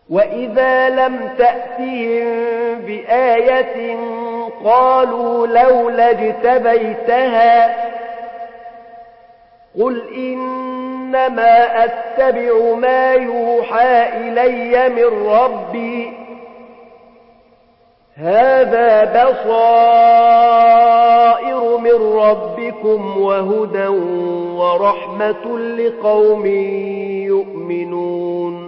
وإذا لم تأتهم بآية قالوا لولا اجتبيتها قل إنما أتبع ما يوحى إلي من ربي هذا بصائر من ربكم وهدى ورحمة لقوم يؤمنون